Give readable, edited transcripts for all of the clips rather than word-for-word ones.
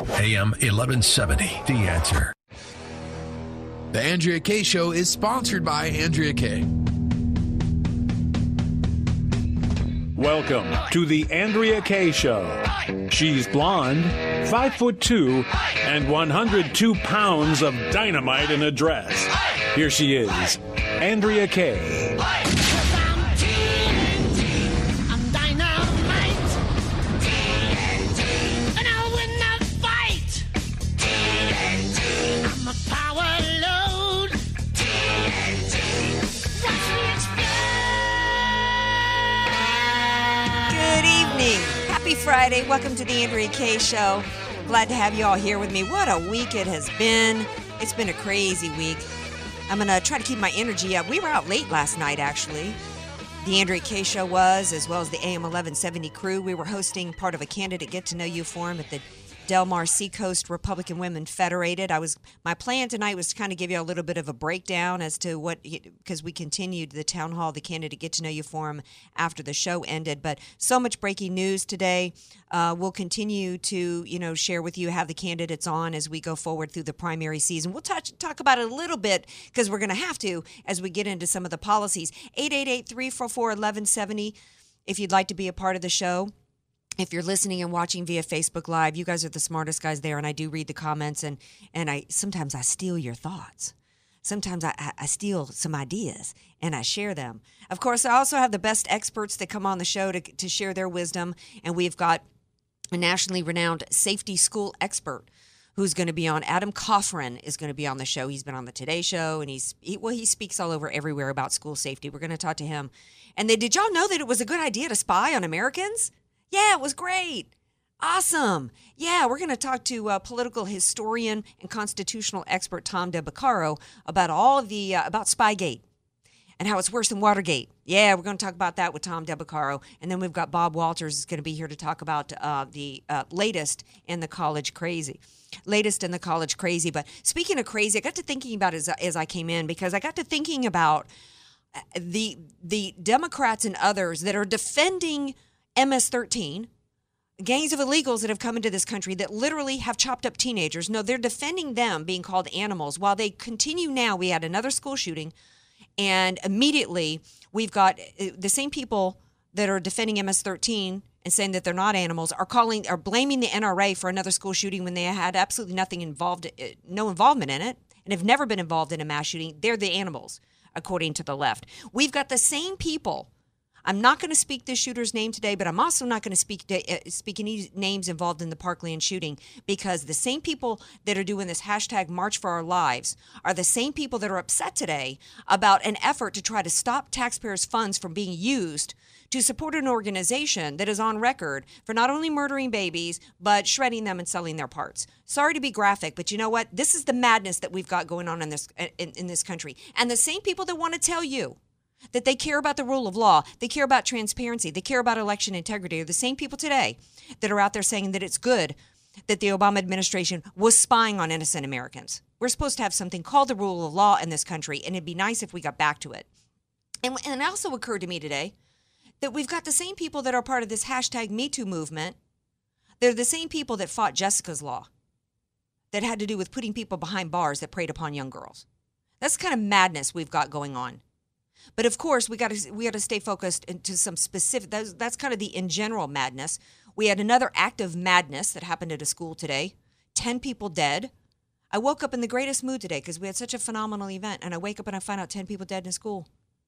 AM 1170, The Answer. The Andrea Kaye Show is sponsored by Andrea Kaye. Welcome to the Andrea Kaye Show. She's blonde, 5'2", and 102 pounds of dynamite in a dress. Here she is, Andrea Kaye. Happy Friday. Welcome to the Andrea Kaye Show. Glad to have you all here with me. What a week it has been. It's been a crazy week. I'm going to try to keep my energy up. We were out late last night, actually. The Andrea Kaye Show was, as well as the AM 1170 crew. We were hosting part of a candidate get-to-know-you forum at the Del Mar Seacoast Republican Women Federated. My plan tonight was to kind of give you a little bit of a breakdown as to what, because we continued the town hall, the candidate get to know you forum after the show ended. But so much breaking news today. We'll continue to, share with you, have the candidates on as we go forward through the primary season. We'll talk about it a little bit because we're going to have to as we get into some of the policies. 888-344-1170 if you'd like to be a part of the show. If you're listening and watching via Facebook Live, you guys are the smartest guys there, and I do read the comments, and sometimes I steal your thoughts. Sometimes I steal some ideas, and I share them. Of course, I also have the best experts that come on the show to share their wisdom, and we've got a nationally renowned safety school expert who's going to be on. Adam Coffrin is going to be on the show. He's been on the Today Show, and he speaks all over everywhere about school safety. We're going to talk to him. And did y'all know that it was a good idea to spy on Americans? Yeah, it was great. Awesome. Yeah, we're going to talk to political historian and constitutional expert Tom DeBaccaro about all of the about Spygate and how it's worse than Watergate. Yeah, we're going to talk about that with Tom DeBaccaro. And then we've got Bob Walters is going to be here to talk about the latest in the college crazy. But speaking of crazy, I got to thinking about it as I came in, because I got to thinking about the Democrats and others that are defending MS-13, gangs of illegals that have come into this country that literally have chopped up teenagers. No, they're defending them being called animals while they continue now. We had another school shooting, and immediately we've got the same people that are defending MS-13 and saying that they're not animals are blaming the NRA for another school shooting when they had absolutely no involvement in it, and have never been involved in a mass shooting. They're the animals, according to the left. We've got the same people. I'm not going to speak this shooter's name today, but I'm also not going to speak any names involved in the Parkland shooting, because the same people that are doing this hashtag March for Our Lives are the same people that are upset today about an effort to try to stop taxpayers' funds from being used to support an organization that is on record for not only murdering babies, but shredding them and selling their parts. Sorry to be graphic, but you know what? This is the madness that we've got going on in this country. And the same people that want to tell you that they care about the rule of law, they care about transparency, they care about election integrity, are the same people today that are out there saying that it's good that the Obama administration was spying on innocent Americans. We're supposed to have something called the rule of law in this country, and it'd be nice if we got back to it. And it also occurred to me today that we've got the same people that are part of this hashtag Me Too movement. They're the same people that fought Jessica's Law, that had to do with putting people behind bars that preyed upon young girls. That's the kind of madness we've got going on. But of course, we got to stay focused into some specific. That's kind of the in general madness. We had another act of madness that happened at a school today. 10 people dead. I woke up in the greatest mood today because we had such a phenomenal event, and I wake up and I find out 10 people dead in a school.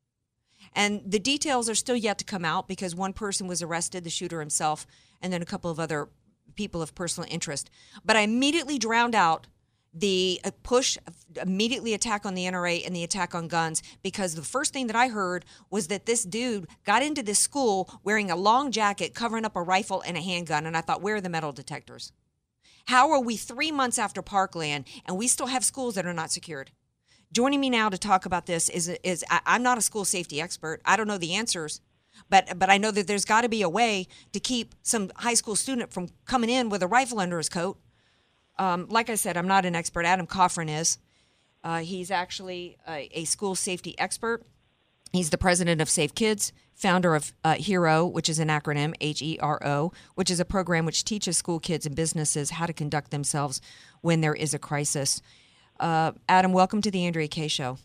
And the details are still yet to come out, because one person was arrested, the shooter himself, and then a couple of other people of personal interest. But I immediately drowned out the immediately attack on the NRA and the attack on guns, because the first thing that I heard was that this dude got into this school wearing a long jacket, covering up a rifle and a handgun, and I thought, where are the metal detectors? How are we 3 months after Parkland and we still have schools that are not secured? Joining me now to talk about this is I'm not a school safety expert. I don't know the answers, but I know that there's got to be a way to keep some high school student from coming in with a rifle under his coat. Like I said, I'm not an expert. Adam Coffrin is. He's actually a school safety expert. He's the president of Safe Kids, founder of HERO, which is an acronym, HERO, which is a program which teaches school kids and businesses how to conduct themselves when there is a crisis. Adam, welcome to the Andrea Kaye Show.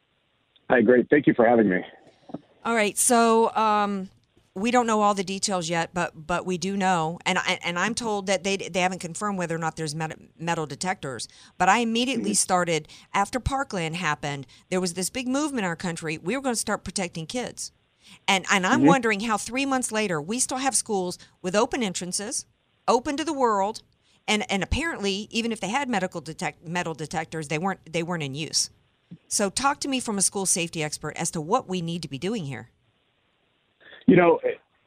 Hi, great. Thank you for having me. All right, so we don't know all the details yet, but we do know, and I'm told that they haven't confirmed whether or not there's metal detectors. But I immediately started, after Parkland happened, there was this big movement in our country. We were going to start protecting kids. And I'm wondering how 3 months later we still have schools with open entrances, open to the world, and apparently even if they had metal detectors, they weren't in use. So talk to me from a school safety expert as to what we need to be doing here. You're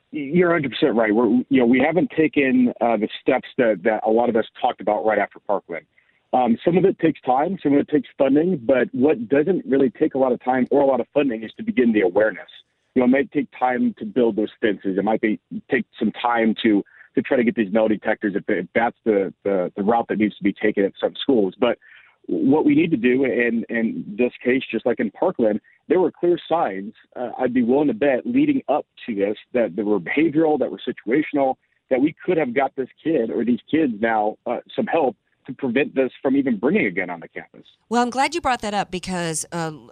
100% right. We haven't taken the steps that a lot of us talked about right after Parkland. Some of it takes time, some of it takes funding, but what doesn't really take a lot of time or a lot of funding is to begin the awareness. It might take time to build those fences. It might take some time to try to get these metal detectors if that's the route that needs to be taken at some schools. But what we need to do in this case, just like in Parkland, there were clear signs, I'd be willing to bet, leading up to this, that were behavioral, that were situational, that we could have got this kid or these kids now some help to prevent this from even bringing a gun on the campus. Well, I'm glad you brought that up because,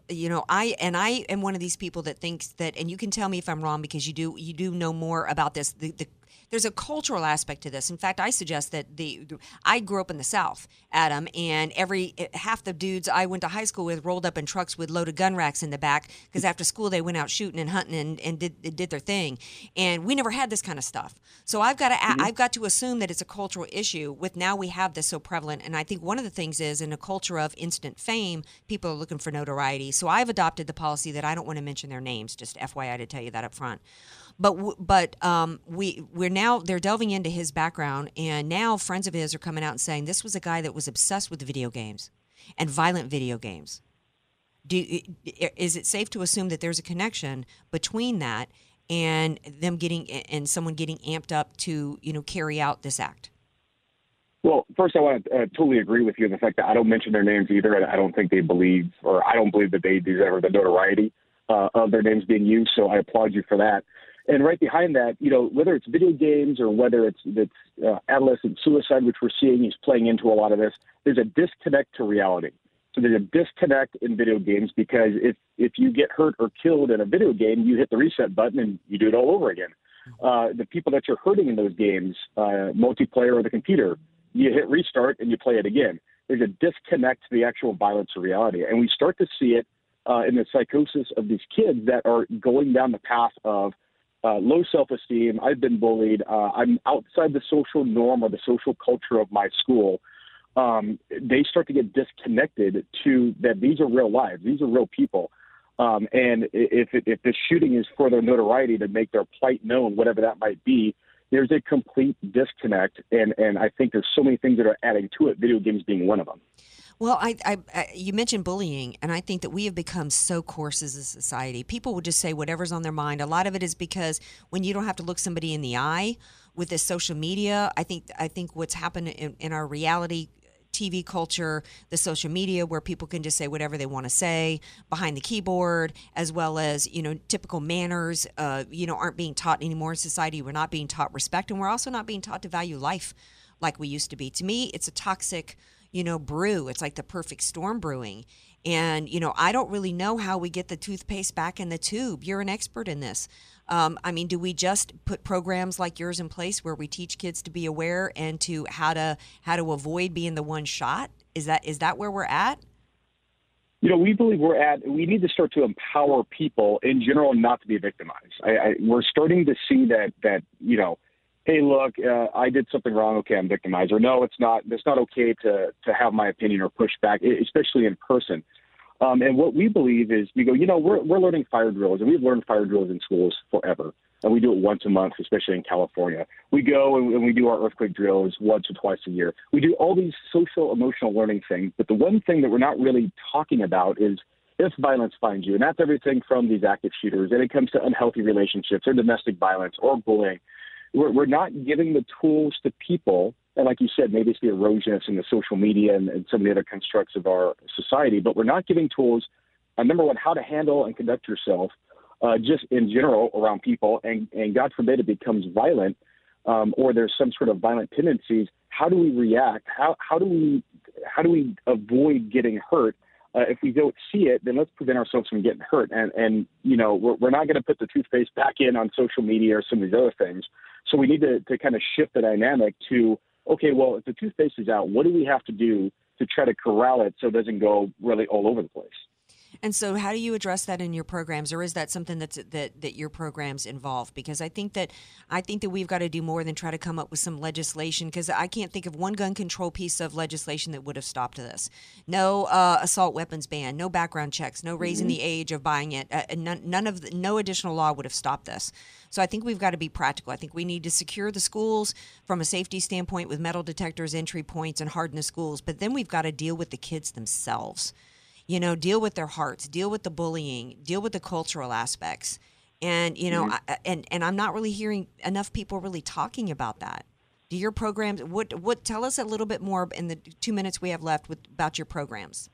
I am one of these people that thinks that, and you can tell me if I'm wrong because you do know more about this. There's a cultural aspect to this. In fact, I suggest that I grew up in the South, Adam, and half the dudes I went to high school with rolled up in trucks with loaded gun racks in the back because after school they went out shooting and hunting and did their thing. And we never had this kind of stuff. So I've got to assume that it's a cultural issue with now we have this so prevalent. And I think one of the things is in a culture of instant fame, people are looking for notoriety. So I've adopted the policy that I don't want to mention their names, just FYI to tell you that up front. But we're now, they're delving into his background, and now friends of his are coming out and saying this was a guy that was obsessed with video games and violent video games. Is it safe to assume that there's a connection between that and them and someone getting amped up to carry out this act? Well, first I want to totally agree with you in the fact that I don't mention their names either, and I don't think they believe, or I don't believe that they deserve the notoriety of their names being used. So I applaud you for that. And right behind that, whether it's video games or whether it's adolescent suicide, which we're seeing is playing into a lot of this, there's a disconnect to reality. So there's a disconnect in video games because if you get hurt or killed in a video game, you hit the reset button and you do it all over again. The people that you're hurting in those games, multiplayer or the computer, you hit restart and you play it again. There's a disconnect to the actual violence of reality. And we start to see it in the psychosis of these kids that are going down the path of low self-esteem. I've been bullied. I'm outside the social norm or the social culture of my school. They start to get disconnected to that these are real lives. These are real people. And if the shooting is for their notoriety to make their plight known, whatever that might be, there's a complete disconnect. And I think there's so many things that are adding to it, video games being one of them. Well, you mentioned bullying, and I think that we have become so coarse as a society. People will just say whatever's on their mind. A lot of it is because when you don't have to look somebody in the eye with this social media, I think what's happened in our reality TV culture, the social media, where people can just say whatever they want to say behind the keyboard, as well as, typical manners, aren't being taught anymore in society. We're not being taught respect, and we're also not being taught to value life like we used to be. To me, it's a toxic brew. It's like the perfect storm brewing. And, I don't really know how we get the toothpaste back in the tube. You're an expert in this. Do we just put programs like yours in place where we teach kids to be aware and to how to avoid being the one shot? Is that where we're at? We believe we need to start to empower people in general not to be victimized. We're starting to see that hey, look, I did something wrong. Okay, I'm victimized. Or no, it's not okay to have my opinion or push back, especially in person. And what we believe is we go, we're learning fire drills, and we've learned fire drills in schools forever. And we do it once a month, especially in California. We go and we do our earthquake drills once or twice a year. We do all these social, emotional learning things. But the one thing that we're not really talking about is if violence finds you. And that's everything from these active shooters. And it comes to unhealthy relationships or domestic violence or bullying. We're not giving the tools to people, and like you said, maybe it's the erosion in the social media and some of the other constructs of our society, but we're not giving tools, number one, how to handle and conduct yourself just in general around people, and God forbid it becomes violent, or there's some sort of violent tendencies, how do we react? How do we avoid getting hurt? If we don't see it, then let's prevent ourselves from getting hurt. And we're not going to put the toothpaste back in on social media or some of these other things. So we need to kind of shift the dynamic to, okay, well, if the toothpaste is out, what do we have to do to try to corral it so it doesn't go really all over the place? And so how do you address that in your programs, or is that something that your programs involve? Because I think that we've got to do more than try to come up with some legislation, because I can't think of one gun control piece of legislation that would have stopped this. No assault weapons ban, no background checks, no raising the age of buying it. No additional law would have stopped this. So I think we've got to be practical. I think we need to secure the schools from a safety standpoint with metal detectors, entry points, and harden the schools. But then we've got to deal with the kids themselves. Deal with their hearts, deal with the bullying, deal with the cultural aspects. And, and I'm not really hearing enough people really talking about that. Do your programs, tell us a little bit more in the 2 minutes we have left about your programs.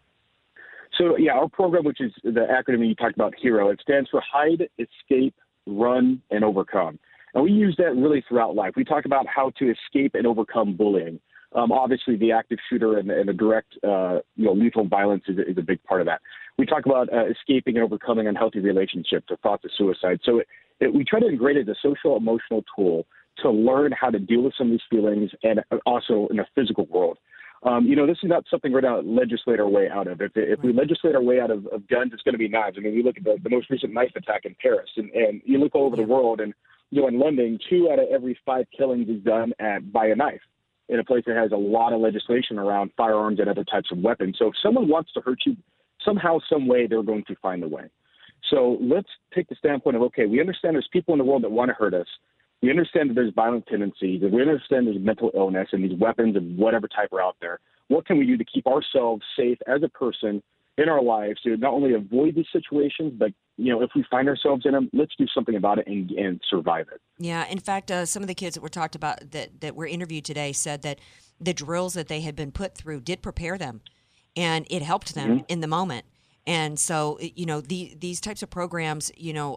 So, our program, which is the acronym you talked about, HERO, it stands for Hide, Escape, Run, and Overcome. And we use that really throughout life. We talk about how to escape and overcome bullying. Obviously, the active shooter and the direct, lethal violence is a big part of that. We talk about escaping and overcoming unhealthy relationships or thoughts of suicide. So we try to integrate it as a social, emotional tool to learn how to deal with some of these feelings, and also in the physical world. This is not something we're going to legislate our way out of. If we legislate our way out of guns, it's going to be knives. I mean, we look at the most recent knife attack in Paris, and you look all over the world, and in London, 2 out of every 5 killings is done by a knife, in a place that has a lot of legislation around firearms and other types of weapons. So if someone wants to hurt you, somehow, some way, they're going to find a way. So let's take the standpoint of, okay, we understand there's people in the world that want to hurt us. We understand that there's violent tendencies, and we understand there's mental illness and these weapons of whatever type are out there. What can we do to keep ourselves safe as a person in our lives to not only avoid these situations, but if we find ourselves in them, let's do something about it and survive it. Yeah. In fact, some of the kids that were talked about that were interviewed today said that the drills that they had been put through did prepare them, and it helped them in the moment. And so, these types of programs,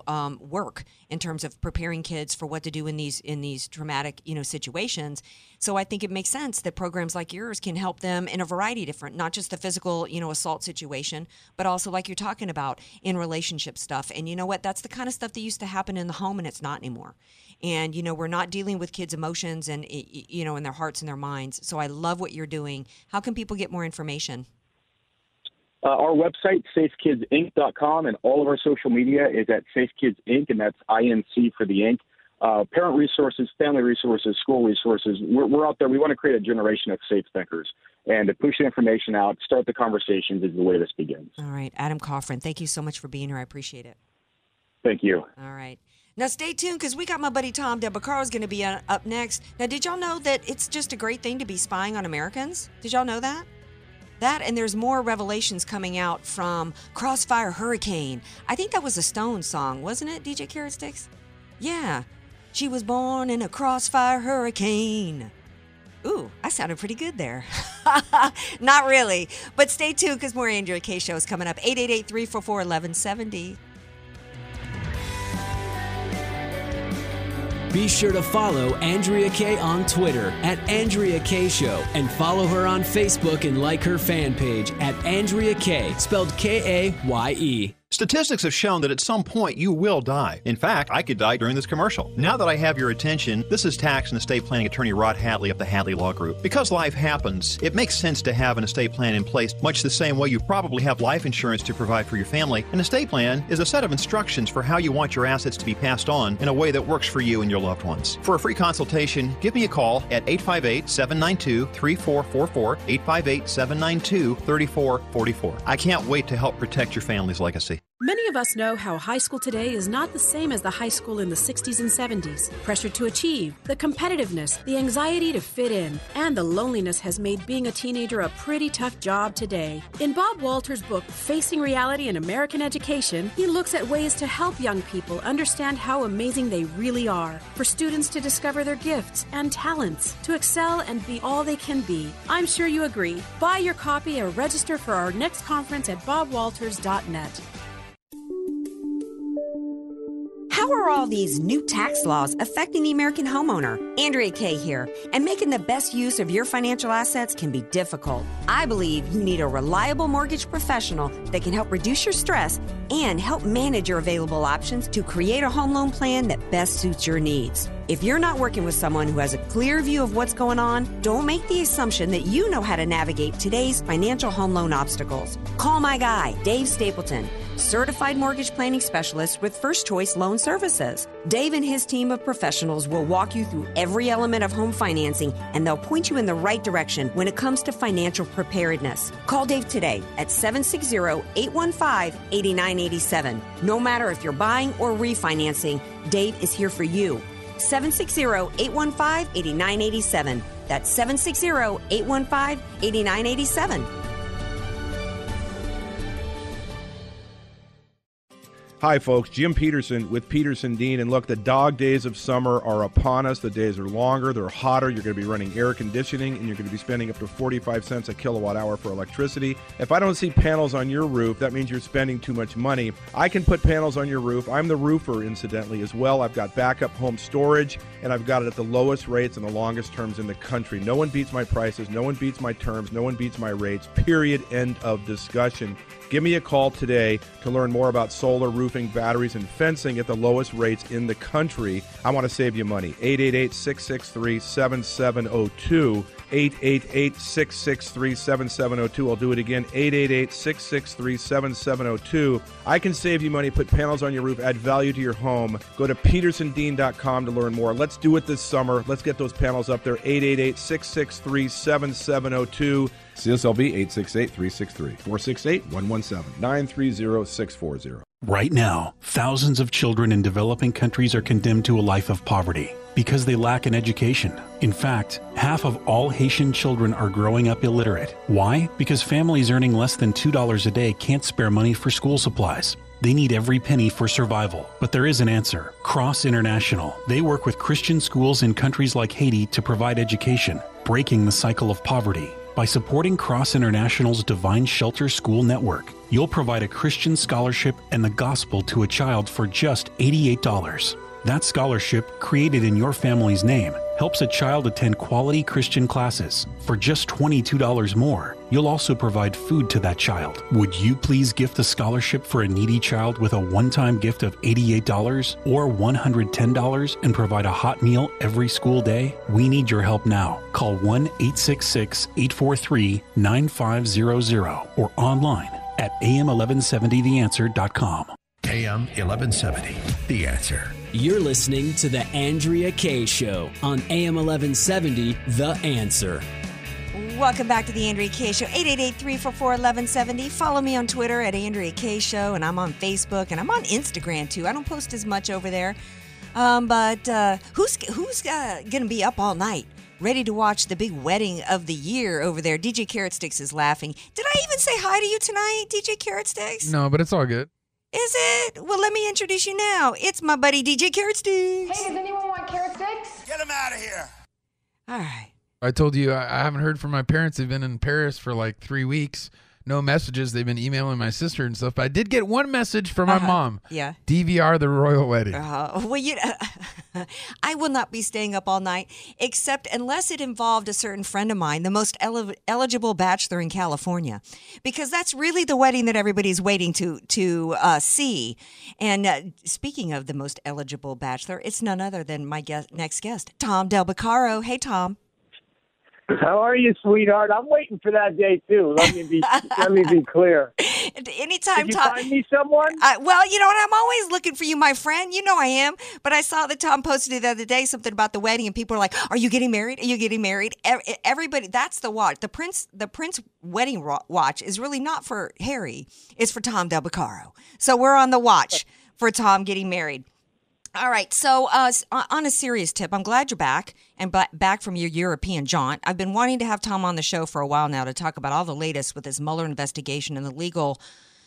work in terms of preparing kids for what to do in these traumatic, situations. So I think it makes sense that programs like yours can help them in a variety of different, not just the physical, assault situation, but also like you're talking about in relationship stuff. And you know what? That's the kind of stuff that used to happen in the home, and it's not anymore. And, we're not dealing with kids' emotions and, in their hearts and their minds. So I love what you're doing. How can people get more information? Our website, safekidsinc.com, and all of our social media is at Safe Kids Inc., and that's INC for the Inc. Parent resources, family resources, school resources. We're out there. We want to create a generation of safe thinkers. And to push the information out, start the conversations is the way this begins. All right. Adam Coffrin, thank you so much for being here. I appreciate it. Thank you. All right. Now, stay tuned, because we got my buddy Tom DeBacaro is going to be up next. Now, did y'all know that it's just a great thing to be spying on Americans? Did y'all know that? That, and there's more revelations coming out from Crossfire Hurricane. I think that was a Stone song, wasn't it, DJ Carrot Sticks? Yeah. She was born in a crossfire hurricane. Ooh, I sounded pretty good there. Not really. But stay tuned, because more Andrea Kaye Show is coming up. 888-344-1170. Be sure to follow Andrea Kaye on Twitter at Andrea Kaye Show, and follow her on Facebook and like her fan page at Andrea Kaye, spelled Kaye. Statistics have shown that at some point you will die. In fact, I could die during this commercial. Now that I have your attention, this is tax and estate planning attorney Rod Hadley of the Hadley Law Group. Because life happens, it makes sense to have an estate plan in place, much the same way you probably have life insurance to provide for your family. An estate plan is a set of instructions for how you want your assets to be passed on in a way that works for you and your loved ones. For a free consultation, give me a call at 858-792-3444, 858-792-3444. I can't wait to help protect your family's legacy. Many of us know how high school today is not the same as the high school in the 60s and 70s. Pressure to achieve, the competitiveness, the anxiety to fit in, and the loneliness has made being a teenager a pretty tough job today. In Bob Walter's book, Facing Reality in American Education, he looks at ways to help young people understand how amazing they really are, for students to discover their gifts and talents, to excel and be all they can be. I'm sure you agree. Buy your copy or register for our next conference at bobwalters.net. all these new tax laws affecting the American homeowner. Andrea Kaye here, and making the best use of your financial assets can be difficult. I believe you need a reliable mortgage professional that can help reduce your stress and help manage your available options to create a home loan plan that best suits your needs. If you're not working with someone who has a clear view of what's going on, don't make the assumption that you know how to navigate today's financial home loan obstacles. Call my guy, Dave Stapleton, certified mortgage planning specialist with First Choice Loan Services. Dave and his team of professionals will walk you through every element of home financing, and they'll point you in the right direction when it comes to financial preparedness. Call Dave today at 760-815-8987. No matter if you're buying or refinancing, Dave is here for you. 760-815-8987. That's 760-815-8987. Hi, folks. Jim Peterson with Peterson Dean. And look, the dog days of summer are upon us. The days are longer. They're hotter. You're going to be running air conditioning, and you're going to be spending up to 45 cents a kilowatt hour for electricity. If I don't see panels on your roof, that means you're spending too much money. I can put panels on your roof. I'm the roofer, incidentally, as well. I've got backup home storage, and I've got it at the lowest rates and the longest terms in the country. No one beats my prices. No one beats my terms. No one beats my rates. Period. End of discussion. Give me a call today to learn more about solar, roofing, batteries, and fencing at the lowest rates in the country. I want to save you money. 888-663-7702. 888-663-7702. I'll do it again. 888-663-7702. I can save you money, put panels on your roof, add value to your home. Go to petersondean.com to learn more. Let's do it this summer. Let's get those panels up there. 888-663-7702. CSLB 868-363-468-117-930-640. Right now, thousands of children in developing countries are condemned to a life of poverty because they lack an education. In fact, half of all Haitian children are growing up illiterate. Why? Because families earning less than $2 a day can't spare money for school supplies. They need every penny for survival. But there is an answer. Cross International. They work with Christian schools in countries like Haiti to provide education, breaking the cycle of poverty. By supporting Cross International's Divine Shelter School Network, you'll provide a Christian scholarship and the gospel to a child for just $88. That scholarship, created in your family's name, helps a child attend quality Christian classes. For just $22 more, you'll also provide food to that child. Would you please gift a scholarship for a needy child with a one-time gift of $88 or $110 and provide a hot meal every school day? We need your help now. Call 1-866-843-9500 or online at am1170theanswer.com. AM 1170, The Answer. You're listening to The Andrea Kaye Show on AM 1170, The Answer. Welcome back to The Andrea Kaye Show, 888-344-1170. Follow me on Twitter at Andrea Kaye Show, and I'm on Facebook, and I'm on Instagram, too. I don't post as much over there. But who's going to be up all night, ready to watch the big wedding of the year over there? DJ Carrot Sticks is laughing. Did I even say hi to you tonight, DJ Carrot Sticks? No, but it's all good. Is it? Well, let me introduce you now. It's my buddy DJ Carrot Sticks. Hey, does anyone want carrot sticks? Get him out of here. All right. I told you I haven't heard from my parents. They've been in Paris for like 3 weeks. No messages. They've been emailing my sister and stuff. But I did get one message from my mom. Yeah. DVR the royal wedding. Well, I will not be staying up all night, except unless it involved a certain friend of mine, the most eligible bachelor in California, because that's really the wedding that everybody's waiting to see. And speaking of the most eligible bachelor, it's none other than my next guest, Tom Del Beccaro. Hey, Tom. How are you, sweetheart? I'm waiting for that day too. Let me be clear. Anytime, Did you Tom, find me someone? Well, you know what? I'm always looking for you, my friend. You know I am. But I saw that Tom posted it the other day something about the wedding, and people were like, "Are you getting married? Are you getting married?" Everybody, that's the watch. The Prince wedding watch is really not for Harry. It's for Tom Del Beccaro. So we're on the watch for Tom getting married. All right, so on a serious tip, I'm glad you're back and back from your European jaunt. I've been wanting to have Tom on the show for a while now to talk about all the latest with this Mueller investigation and the legal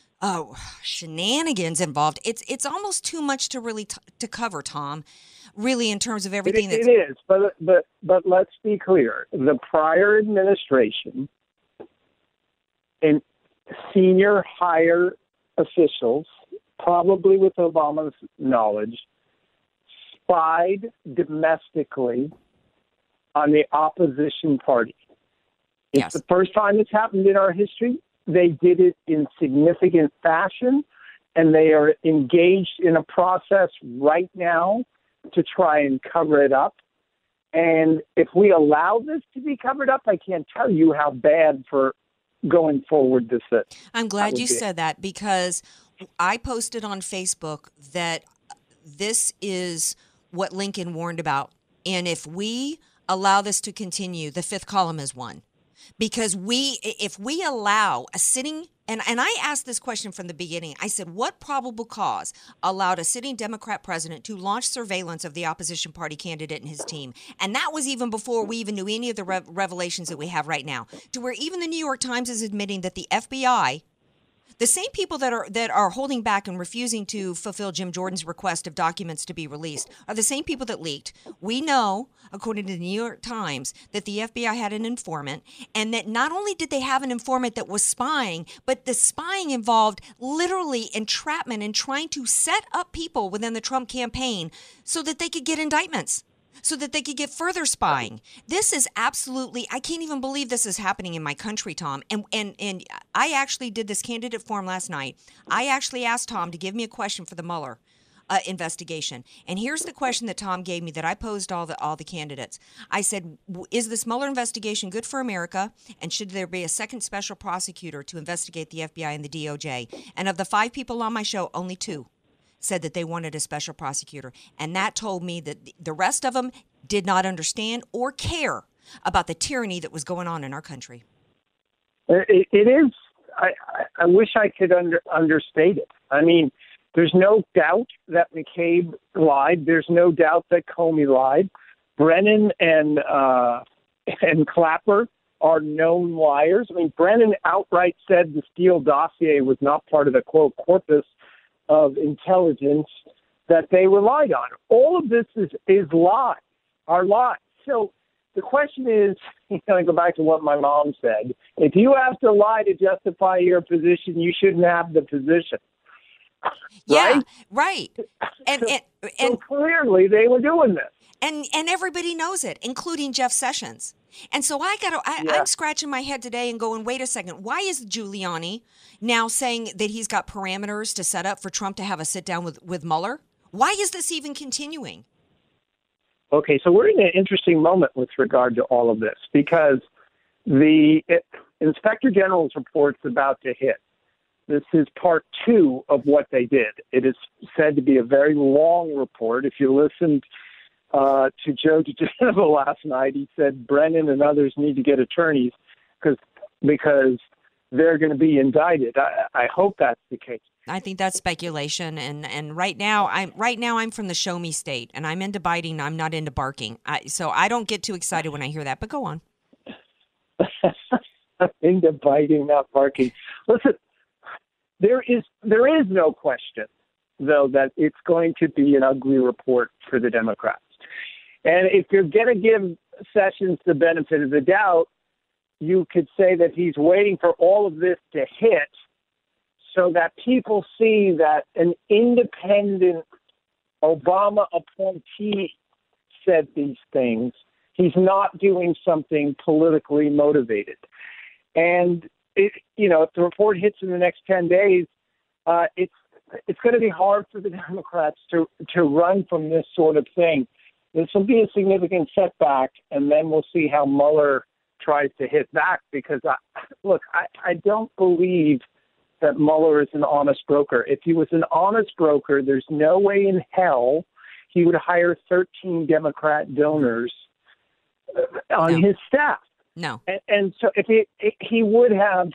shenanigans involved. It's almost too much to really to cover, Tom, really, in terms of everything. It is, but let's be clear. The prior administration and senior higher officials, probably with Obama's knowledge, spied domestically on the opposition party. It's the first time it's happened in our history. They did it in significant fashion, and they are engaged in a process right now to try and cover it up. And if we allow this to be covered up, I can't tell you how bad for going forward this is. I'm glad you said that, because I posted on Facebook that this is what Lincoln warned about. And if we allow this to continue, the fifth column is one. Because if we allow a sitting, and I asked this question from the beginning, I said, what probable cause allowed a sitting Democrat president to launch surveillance of the opposition party candidate and his team? And that was even before we even knew any of the revelations that we have right now, to where even the New York Times is admitting that the FBI, the same people that are holding back and refusing to fulfill Jim Jordan's request of documents to be released, are the same people that leaked. We know, according to the New York Times, that the FBI had an informant, and that not only did they have an informant that was spying, but the spying involved literally entrapment and trying to set up people within the Trump campaign so that they could get indictments, so that they could get further spying. This is absolutely, I can't even believe this is happening in my country, Tom. And I actually did this candidate forum last night. I actually asked Tom to give me a question for the Mueller investigation. And here's the question that Tom gave me that I posed all the candidates. I said, is this Mueller investigation good for America? And should there be a second special prosecutor to investigate the FBI and the DOJ? And of the 5 people on my show, only 2 said that they wanted a special prosecutor. And that told me that the rest of them did not understand or care about the tyranny that was going on in our country. It is. I wish I could understate it. I mean, there's no doubt that McCabe lied. There's no doubt that Comey lied. Brennan and Clapper are known liars. I mean, Brennan outright said the Steele dossier was not part of the, quote, corpus of intelligence that they relied on. All of this is lies, are lies. So the question is, I go back to what my mom said. If you have to lie to justify your position, you shouldn't have the position. Yeah, right. And so clearly they were doing this. And everybody knows it, including Jeff Sessions. And so I'm scratching my head today and going, wait a second, why is Giuliani now saying that he's got parameters to set up for Trump to have a sit down with Mueller? Why is this even continuing? Okay, so we're in an interesting moment with regard to all of this, because the Inspector General's report's about to hit. This is part 2 of what they did. It is said to be a very long report. If you listened to Joe DeGenova last night, he said Brennan and others need to get attorneys because they're going to be indicted. I hope that's the case. I think that's speculation, and right now I'm from the show me state, and I'm into biting. I'm not into barking. So I don't get too excited when I hear that. But go on. Into biting, not barking. Listen, there is no question, though, that it's going to be an ugly report for the Democrats. And if you're going to give Sessions the benefit of the doubt, you could say that he's waiting for all of this to hit so that people see that an independent Obama appointee said these things. He's not doing something politically motivated. And, if the report hits in the next 10 days, it's going to be hard for the Democrats to run from this sort of thing. This will be a significant setback, and then we'll see how Mueller tries to hit back, because, I don't believe that Mueller is an honest broker. If he was an honest broker, there's no way in hell he would hire 13 Democrat donors on his staff. No. And so if he would have,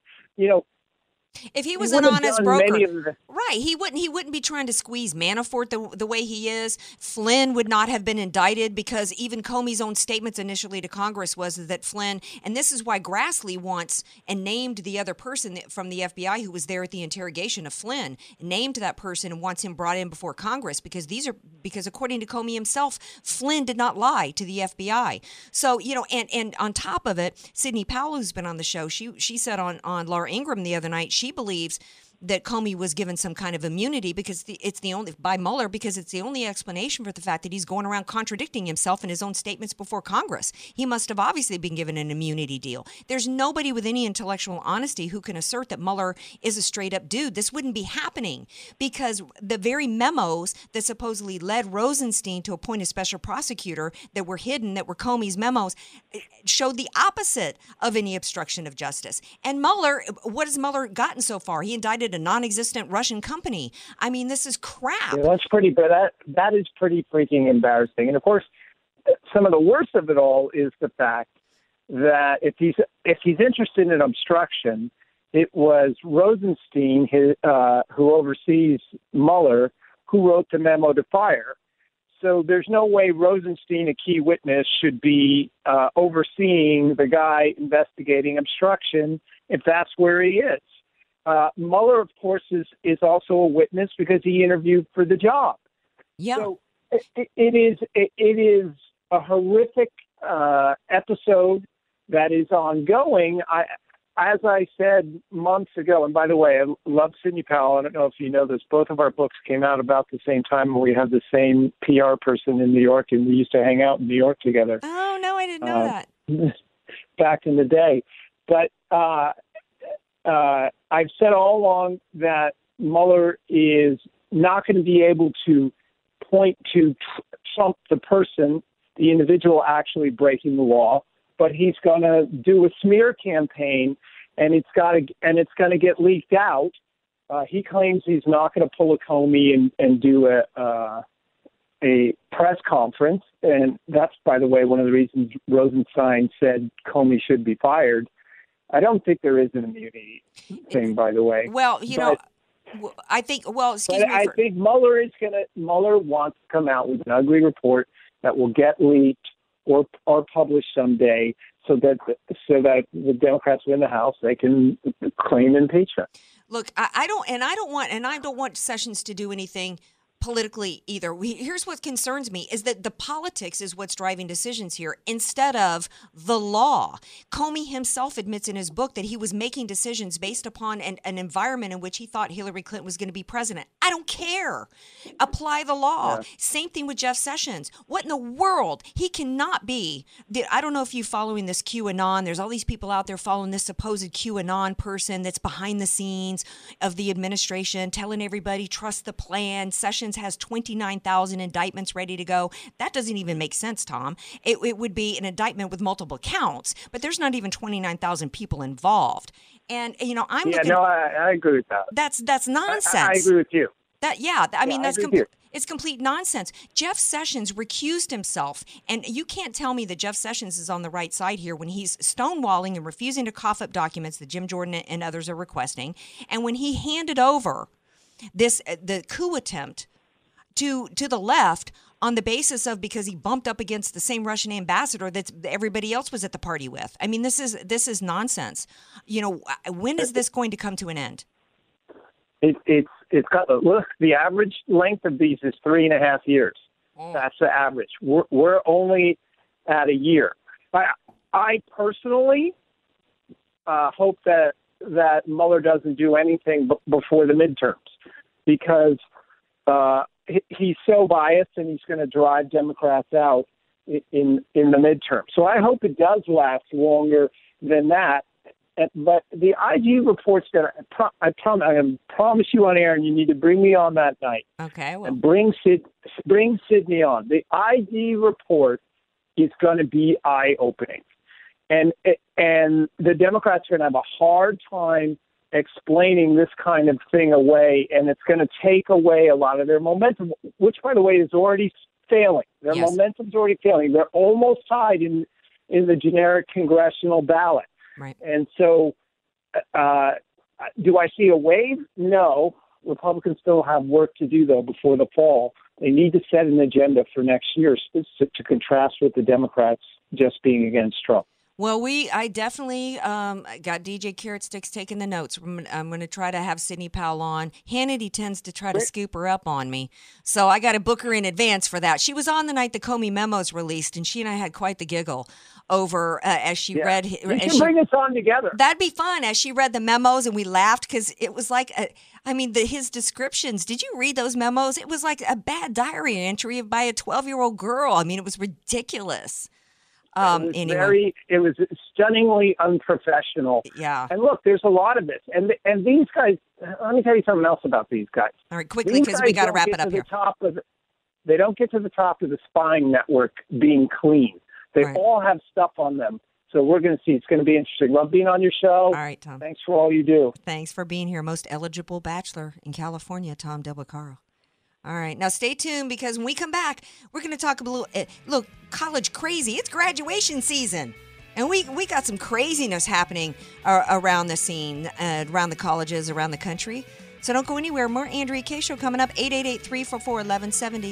if he was an honest broker, right? He wouldn't be trying to squeeze Manafort the way he is. Flynn would not have been indicted, because even Comey's own statements initially to Congress was that Flynn, and this is why Grassley wants and named the other person from the FBI who was there at the interrogation of Flynn, named that person and wants him brought in before Congress, because according to Comey himself, Flynn did not lie to the FBI. So, and on top of it, Sidney Powell, who's been on the show, she said on Laura Ingraham the other night, she believes that Comey was given some kind of immunity because it's the only by Mueller because it's the only explanation for the fact that he's going around contradicting himself in his own statements before Congress. He must have obviously been given an immunity deal. There's nobody with any intellectual honesty who can assert that Mueller is a straight up dude. This wouldn't be happening because the very memos that supposedly led Rosenstein to appoint a special prosecutor that were hidden, that were Comey's memos, showed the opposite of any obstruction of justice. And Mueller, what has Mueller gotten so far? He indicted a non-existent Russian company. I mean, this is crap. Yeah, that's pretty, but that is pretty freaking embarrassing. And of course, some of the worst of it all is the fact that if he's interested in obstruction, it was Rosenstein, who oversees Mueller, who wrote the memo to fire. So there's no way Rosenstein, a key witness, should be overseeing the guy investigating obstruction if that's where he is. Mueller, of course, is also a witness because he interviewed for the job. Yeah. So it is a horrific episode that is ongoing. As I said months ago, and by the way, I love Sidney Powell. I don't know if you know this. Both of our books came out about the same time, and we had the same PR person in New York, and we used to hang out in New York together. Oh, no, I didn't know that. Back in the day. But I've said all along that Mueller is not going to be able to point to Trump, the person, the individual actually breaking the law, but he's going to do a smear campaign, and it's going to get leaked out. He claims he's not going to pull a Comey and do a press conference, and that's, by the way, one of the reasons Rosenstein said Comey should be fired. I don't think there is an immunity thing, by the way. Well, I think. Well, excuse me. I think Mueller wants to come out with an ugly report that will get leaked or published someday, so that the Democrats win the House, they can claim impeachment. Look, I don't want Sessions to do anything politically either. Here's what concerns me is that the politics is what's driving decisions here instead of the law. Comey himself admits in his book that he was making decisions based upon an environment in which he thought Hillary Clinton was going to be president. I don't care. Apply the law. Yeah. Same thing with Jeff Sessions. What in the world? He cannot be. I don't know if you're following this QAnon. There's all these people out there following this supposed QAnon person that's behind the scenes of the administration, telling everybody, trust the plan. Sessions has 29,000 indictments ready to go. That doesn't even make sense, Tom. It would be an indictment with multiple counts, but there's not even 29,000 people involved. And I agree with that. That's nonsense. I agree with you. It's complete nonsense. Jeff Sessions recused himself, and you can't tell me that Jeff Sessions is on the right side here when he's stonewalling and refusing to cough up documents that Jim Jordan and others are requesting, and when he handed over the coup attempt to the left on the basis of because he bumped up against the same Russian ambassador that everybody else was at the party with. I mean, this is nonsense. When is this going to come to an end? It's got look. The average length of these is 3.5 years. Oh. That's the average. We're only at a year. I personally hope that Mueller doesn't do anything before the midterms because he's so biased and he's going to drive Democrats out in the midterm. So I hope it does last longer than that. But the IG reports that I promise you on air, and you need to bring me on that night. Okay. Well. And bring Sidney on. The IG report is going to be eye-opening. And the Democrats are going to have a hard time explaining this kind of thing away, and it's going to take away a lot of their momentum, which, by the way, is already failing. Their momentum's already failing. They're almost tied in the generic congressional ballot. Right. And so do I see a wave? No. Republicans still have work to do, though, before the fall. They need to set an agenda for next year to contrast with the Democrats just being against Trump. Well, I definitely got DJ Carrot Sticks taking the notes. I'm going to try to have Sidney Powell on. Hannity tends to try to scoop her up on me, so I got to book her in advance for that. She was on the night the Comey memos released, and she and I had quite the giggle over as she read. You can bring us on together. That'd be fun. As she read the memos, and we laughed because it was like, his descriptions. Did you read those memos? It was like a bad diary entry by a 12-year-old girl. I mean, it was ridiculous. It was stunningly unprofessional. Yeah. And look, there's a lot of this. And these guys, let me tell you something else about these guys. All right, quickly, because we got to wrap it up here. They don't get to the top of the spying network being clean. They all have stuff on them. So we're going to see. It's going to be interesting. Love being on your show. All right, Tom. Thanks for all you do. Thanks for being here. Most eligible bachelor in California, Tom Del Beccaro. All right. Now, stay tuned because when we come back, we're going to talk a little, look, college crazy. It's graduation season. And we got some craziness happening around the scene, around the colleges, around the country. So don't go anywhere. More Andrea Kaye Show coming up, 888-344-1170.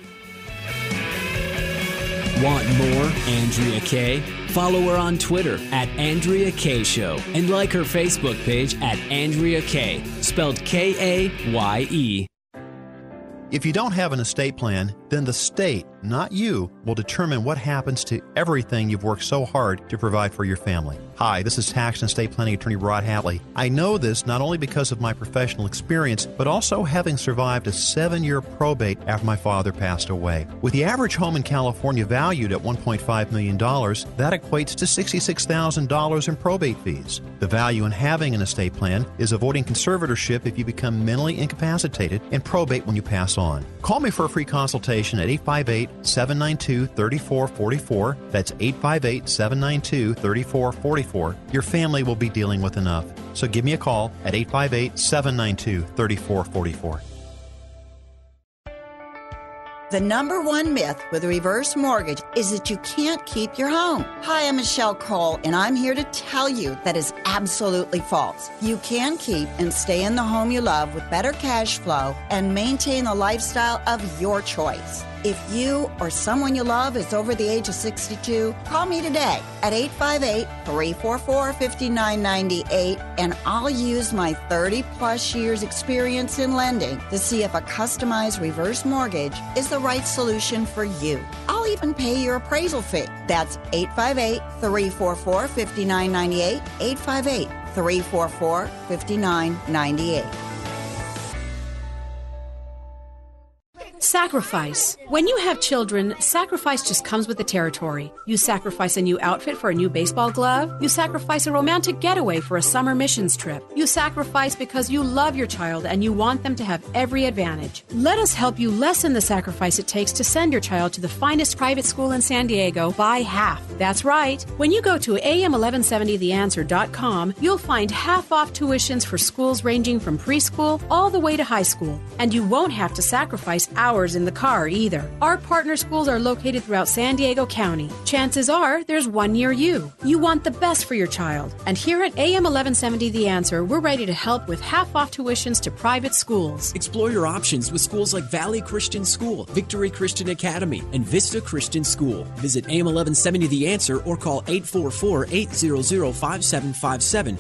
Want more Andrea Kaye? Follow her on Twitter at Andrea Kaye Show and like her Facebook page at Andrea Kaye, spelled Kaye. If you don't have an estate plan, then the state, not you, will determine what happens to everything you've worked so hard to provide for your family. Hi, this is tax and estate planning attorney Rod Hatley. I know this not only because of my professional experience, but also having survived a 7-year probate after my father passed away. With the average home in California valued at $1.5 million, that equates to $66,000 in probate fees. The value in having an estate plan is avoiding conservatorship if you become mentally incapacitated and probate when you pass on. Call me for a free consultation at 858-792-3444. That's 858-792-3444. Your family will be dealing with enough. So give me a call at 858-792-3444. The number one myth with a reverse mortgage is that you can't keep your home. Hi, I'm Michelle Cole, and I'm here to tell you that is absolutely false. You can keep and stay in the home you love with better cash flow and maintain the lifestyle of your choice. If you or someone you love is over the age of 62, call me today at 858-344-5998, and I'll use my 30-plus years experience in lending to see if a customized reverse mortgage is the right solution for you. I'll even pay your appraisal fee. That's 858-344-5998, 858-344-5998. Sacrifice. When you have children, sacrifice just comes with the territory. You sacrifice a new outfit for a new baseball glove. You sacrifice a romantic getaway for a summer missions trip. You sacrifice because you love your child and you want them to have every advantage. Let us help you lessen the sacrifice it takes to send your child to the finest private school in San Diego by half. That's right. When you go to am1170theanswer.com, you'll find half-off tuitions for schools ranging from preschool all the way to high school. And you won't have to sacrifice hours in the car either. Our partner schools are located throughout San Diego County. Chances are there's one near you. You want the best for your child. And here at AM 1170 The Answer, we're ready to help with half-off tuitions to private schools. Explore your options with schools like Valley Christian School, Victory Christian Academy, and Vista Christian School. Visit AM 1170 The Answer or call 844-800-5757,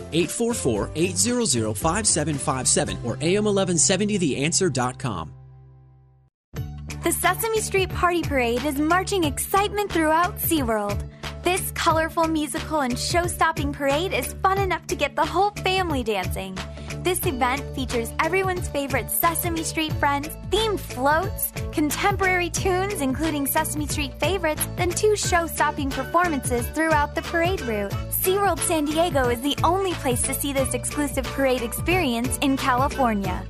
844-800-5757, or am1170theanswer.com. The Sesame Street Party Parade is marching excitement throughout SeaWorld. This colorful musical and show-stopping parade is fun enough to get the whole family dancing. This event features everyone's favorite Sesame Street friends, themed floats, contemporary tunes including Sesame Street favorites, and 2 show-stopping performances throughout the parade route. SeaWorld San Diego is the only place to see this exclusive parade experience in California.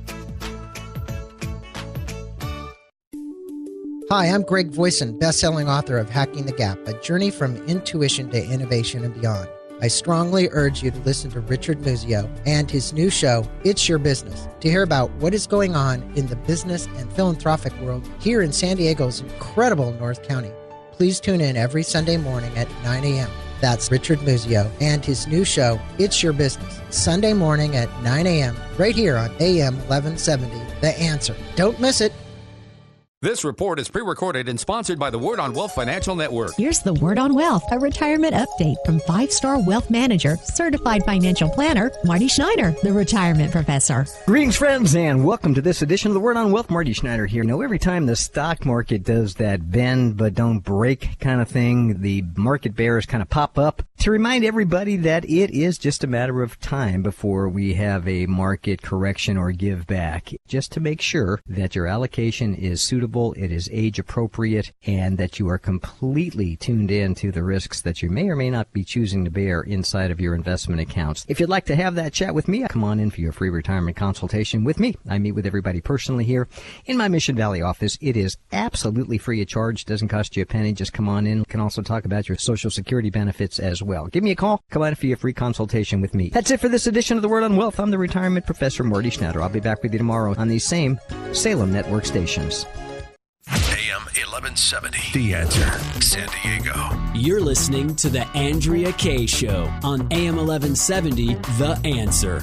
Hi, I'm Greg Voisin, best-selling author of Hacking the Gap, a journey from intuition to innovation and beyond. I strongly urge you to listen to Richard Muzio and his new show, It's Your Business, to hear about what is going on in the business and philanthropic world here in San Diego's incredible North County. Please tune in every Sunday morning at 9 a.m. That's Richard Muzio and his new show, It's Your Business, Sunday morning at 9 a.m. right here on AM 1170, The Answer. Don't miss it. This report is pre-recorded and sponsored by the Word on Wealth Financial Network. Here's the Word on Wealth, a retirement update from 5-star wealth manager, certified financial planner, Marty Schneider, the retirement professor. Greetings, friends, and welcome to this edition of the Word on Wealth. Marty Schneider here. You know, every time the stock market does that bend but don't break kind of thing, the market bears kind of pop up to remind everybody that it is just a matter of time before we have a market correction or give back, just to make sure that your allocation is suitable, it is age appropriate, and that you are completely tuned in to the risks that you may or may not be choosing to bear inside of your investment accounts. If you'd like to have that chat with me, come on in for your free retirement consultation with me. I meet with everybody personally here in my Mission Valley office. It is absolutely free of charge, doesn't cost you a penny. Just come on in. We can also talk about your Social Security benefits as well. Give me a call. Come on for your free consultation with me. That's it for this edition of the Word on Wealth. I'm the retirement professor, Marty Schneider. I'll be back with you tomorrow on these same Salem network stations. AM 1170, The Answer, San Diego. You're listening to The Andrea Kaye Show on AM 1170, The Answer.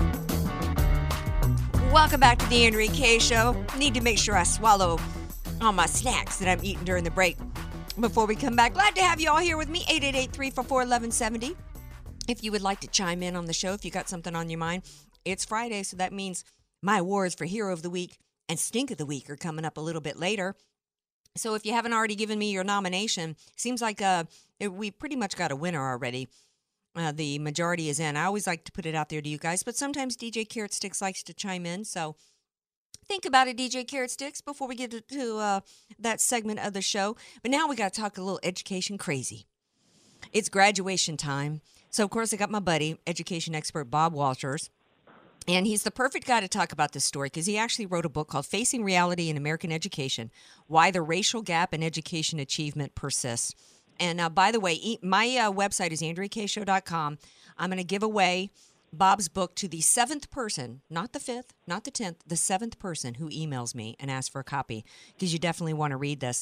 Welcome back to The Andrea Kaye Show. Need to make sure I swallow all my snacks that I'm eating during the break before we come back. Glad to have you all here with me, 888-344-1170. If you would like to chime in on the show, if you got something on your mind, it's Friday, so that means my awards for Hero of the Week and Stink of the Week are coming up a little bit later. So if you haven't already given me your nomination, seems like we pretty much got a winner already. The majority is in. I always like to put it out there to you guys, but sometimes DJ Carrot Sticks likes to chime in, so think about it, DJ Carrot Sticks, before we get to that segment of the show. But now we got to talk a little education crazy. It's graduation time. So, of course, I got my buddy, education expert Bob Walters, and he's the perfect guy to talk about this story because he actually wrote a book called Facing Reality in American Education, Why the Racial Gap in Education Achievement Persists. And by the way, my website is AndreaKayeShow.com. I'm going to give away Bob's book to the 7th person, not the 5th, not the 10th, the 7th person who emails me and asks for a copy because you definitely want to read this.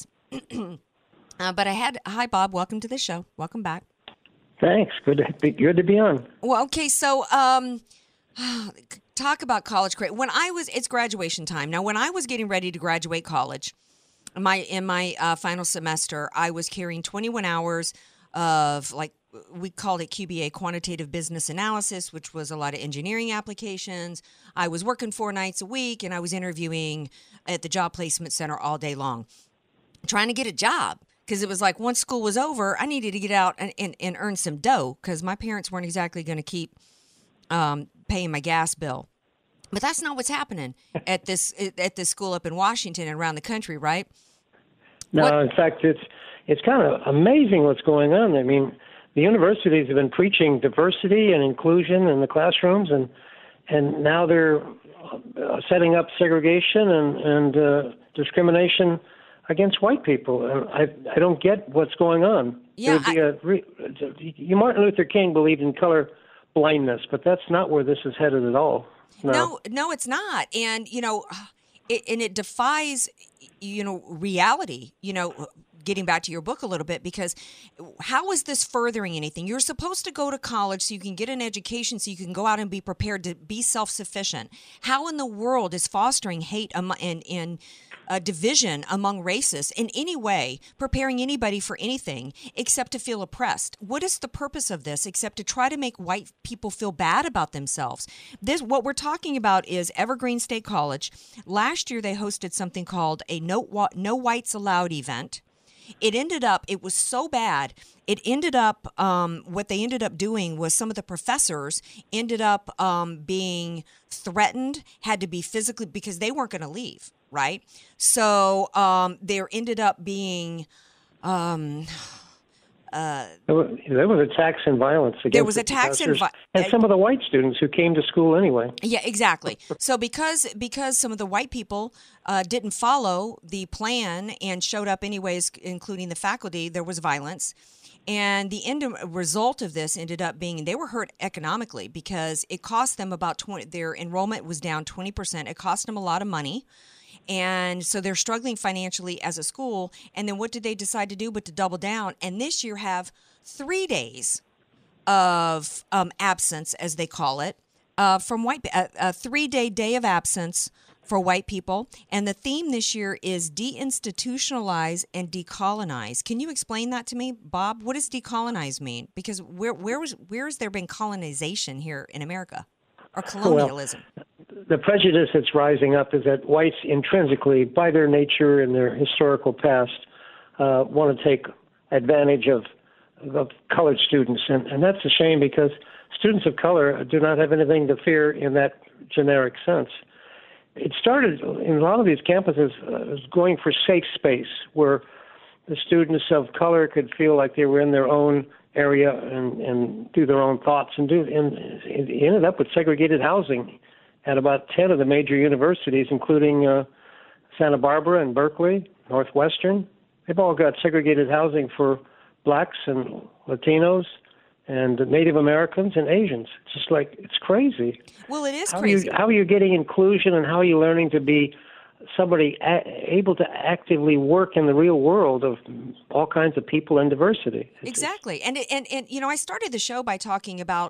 Hi, Bob. Welcome to the show. Welcome back. Thanks. Good to be on. Well, okay. So, talk about college credit. It's graduation time. Now, when I was getting ready to graduate college, in my final semester, I was carrying 21 hours of, like, we called it QBA, quantitative business analysis, which was a lot of engineering applications. I was working 4 nights a week, and I was interviewing at the job placement center all day long, trying to get a job. Because it was like once school was over, I needed to get out and earn some dough because my parents weren't exactly going to keep paying my gas bill. But that's not what's happening at this school up in Washington and around the country, right? No, in fact, it's kind of amazing what's going on. I mean, the universities have been preaching diversity and inclusion in the classrooms, and now they're setting up segregation and discrimination against white people. And I don't get what's going on. Yeah, Martin Luther King believed in color blindness, but that's not where this is headed at all. No, it's not. And, it defies, reality, getting back to your book a little bit, because how is this furthering anything? You're supposed to go to college so you can get an education so you can go out and be prepared to be self-sufficient. How in the world is fostering hate and division among races in any way preparing anybody for anything except to feel oppressed? What is the purpose of this except to try to make white people feel bad about themselves? What we're talking about is Evergreen State College. Last year they hosted something called a No Whites Allowed event. It was so bad. It ended up, what they ended up doing was some of the professors ended up being threatened, had to be physically, because they weren't going to leave, right? So there ended up being... there was attacks and violence against there was attacks and some of the white students who came to school anyway. Yeah, exactly. So because some of the white people didn't follow the plan and showed up anyways, including the faculty, there was violence. And the result of this ended up being they were hurt economically because it cost them about their enrollment was down 20%. It cost them a lot of money. And so they're struggling financially as a school. And then what did they decide to do but to double down? And this year have 3 days of absence, as they call it, from white, a 3-day day of absence for white people. And the theme this year is deinstitutionalize and decolonize. Can you explain that to me, Bob? What does decolonize mean? Because where has there been colonization here in America, or colonialism? Well, the prejudice that's rising up is that whites intrinsically, by their nature and their historical past, want to take advantage of colored students. And that's a shame, because students of color do not have anything to fear in that generic sense. It started in a lot of these campuses going for safe space where the students of color could feel like they were in their own area and do their own thoughts and it ended up with segregated housing at about 10 of the major universities, including Santa Barbara and Berkeley, Northwestern. They've all got segregated housing for blacks and Latinos and Native Americans and Asians. It's just like, it's crazy. Well, it is crazy. How are you getting inclusion, and how are you learning to be somebody able to actively work in the real world of all kinds of people and diversity? Exactly. And you know, I started the show by talking about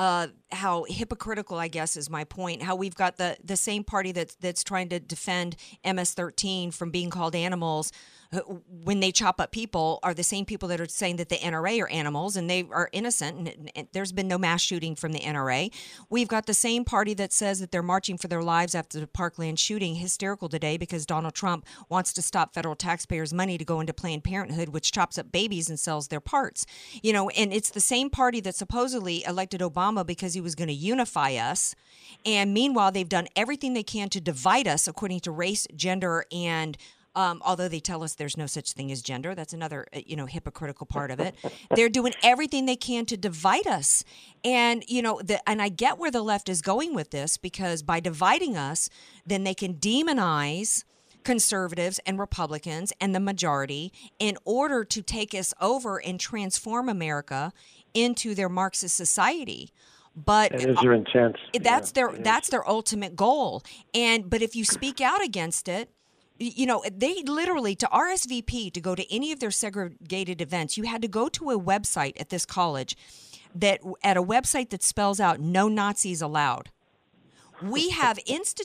how hypocritical, I guess, is my point, how we've got the same party that's trying to defend MS-13 from being called animals when they chop up people are the same people that are saying that the NRA are animals and they are innocent, and there's been no mass shooting from the NRA. We've got the same party that says that they're marching for their lives after the Parkland shooting, hysterical today because Donald Trump wants to stop federal taxpayers' money to go into Planned Parenthood, which chops up babies and sells their parts. You know, and it's the same party that supposedly elected Obama because he was going to unify us. And meanwhile, they've done everything they can to divide us according to race, gender, and although they tell us there's no such thing as gender, that's another, hypocritical part of it. They're doing everything they can to divide us. And, and I get where the left is going with this, because by dividing us, then they can demonize conservatives and Republicans and the majority in order to take us over and transform America into their Marxist society. But that is their intent. That's their ultimate goal. But if you speak out against it, they literally, to RSVP to go to any of their segregated events, you had to go to a website at this college that spells out no Nazis allowed. We have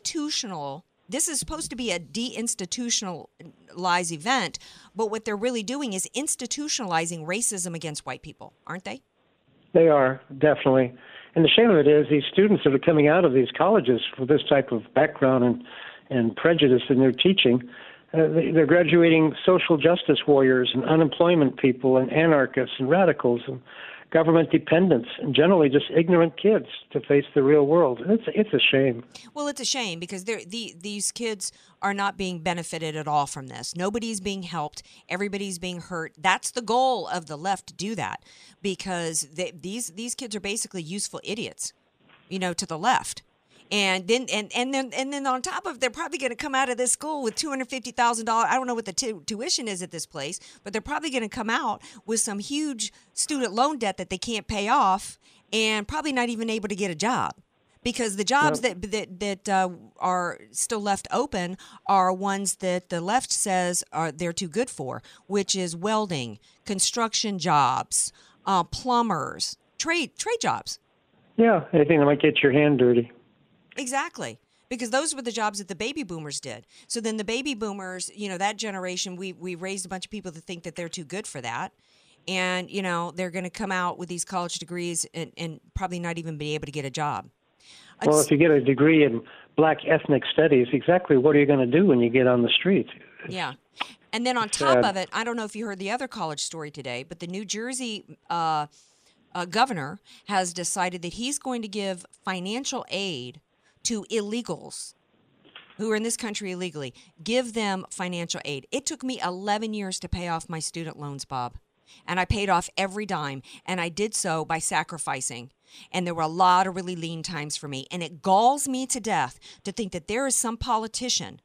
this is supposed to be a deinstitutionalized event, but what they're really doing is institutionalizing racism against white people, aren't they? They are, definitely. And the shame of it is these students that are coming out of these colleges with this type of background and prejudice in their teaching, they're graduating social justice warriors and unemployment people and anarchists and radicals and government dependents and generally just ignorant kids to face the real world. And it's a shame. Well, it's a shame because these kids are not being benefited at all from this. Nobody's being helped. Everybody's being hurt. That's the goal of the left, to do that, because these kids are basically useful idiots, to the left. And then on top of it, they're probably going to come out of this school with $250,000. I don't know what the tuition is at this place, but they're probably going to come out with some huge student loan debt that they can't pay off, and probably not even able to get a job, because the jobs that are still left open are ones that the left says they're too good for, which is welding, construction jobs, plumbers, trade jobs. Yeah, anything that might get your hand dirty. Exactly, because those were the jobs that the baby boomers did. So then the baby boomers, that generation, we raised a bunch of people that think that they're too good for that. And, they're going to come out with these college degrees and probably not even be able to get a job. Well, if you get a degree in Black ethnic studies, exactly what are you going to do when you get on the street? Yeah. And then on top of it, I don't know if you heard the other college story today, but the New Jersey governor has decided that he's going to give financial aid to illegals who are in this country illegally. Give them financial aid. It took me 11 years to pay off my student loans, Bob, and I paid off every dime, and I did so by sacrificing. And there were a lot of really lean times for me, and it galls me to death to think that there is some politician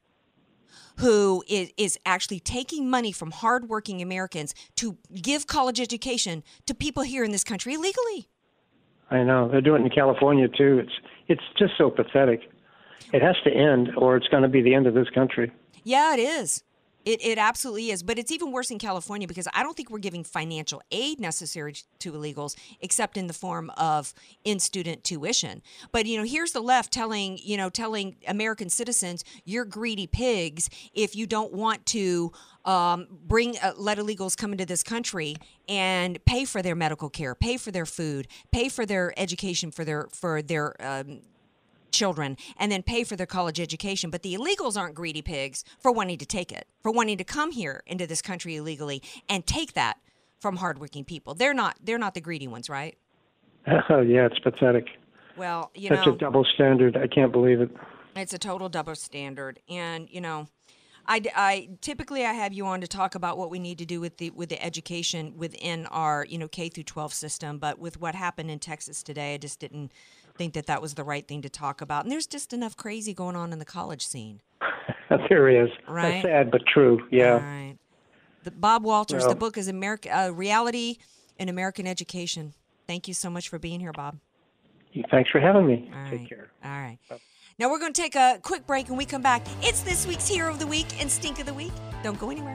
who is actually taking money from hardworking Americans to give college education to people here in this country illegally. I know. They're doing it in California, too. It's just so pathetic. It has to end, or it's going to be the end of this country. Yeah, it is. It absolutely is. But it's even worse in California because I don't think we're giving financial aid necessary to illegals except in the form of in-student tuition. But, here's the left telling American citizens, you're greedy pigs if you don't want to let illegals come into this country and pay for their medical care, pay for their food, pay for their education for their children, and then pay for their college education. But the illegals aren't greedy pigs for wanting to take it, for wanting to come here into this country illegally and take that from hardworking people. They're not the greedy ones, right? Oh, yeah, it's pathetic. Well, such a double standard. I can't believe it. It's a total double standard. And, I typically I have you on to talk about what we need to do with the education within our, K through 12 system. But with what happened in Texas today, I just didn't think that was the right thing to talk about. And there's just enough crazy going on in the college scene. There is. Right? That's sad, but true. Yeah. All right. Bob Walters, the book is Reality in American Education. Thank you so much for being here, Bob. Thanks for having me. All Take right. care. All right. Now we're going to take a quick break. When we come back, it's this week's Hero of the Week and Stink of the Week. Don't go anywhere.